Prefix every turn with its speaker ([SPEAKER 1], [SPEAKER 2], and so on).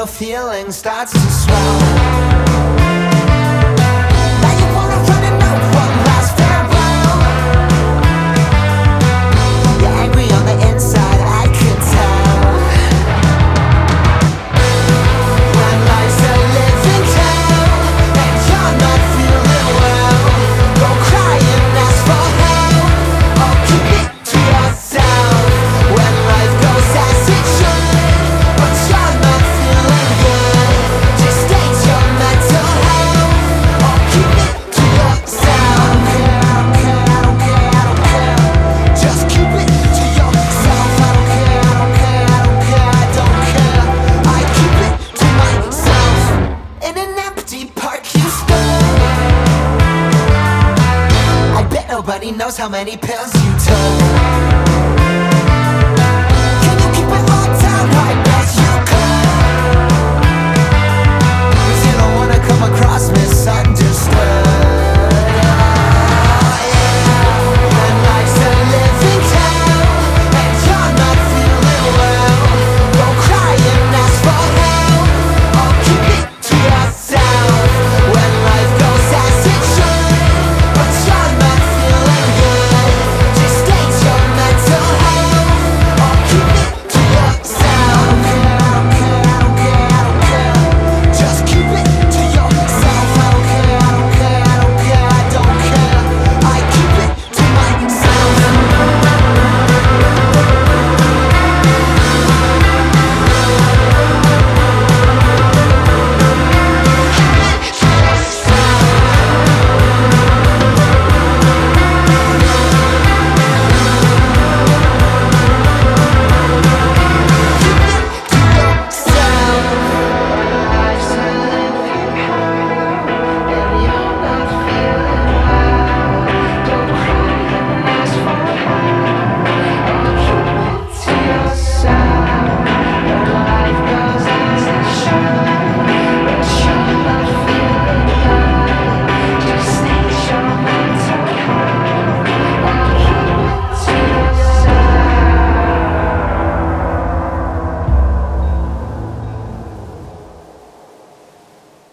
[SPEAKER 1] the feeling starts to swell. Now you wanna run and know one last farewell. You're angry on the inside, I can tell. When life's a living hell and you're not feeling well, go cry and ask for help, or keep it to yourself. When life goes as it should, but you're not feeling good, just state your mental health, or keep it to yourself. I don't care, I don't care, I don't care, I don't care. Just keep it to yourself. I don't care, I don't care, I don't care, I don't care. I keep it to myself. In an empty park you stood. I bet nobody knows how many pills you took. Can you keep it all down? I bet you could. 'Cause you don't wanna come across misunderstood.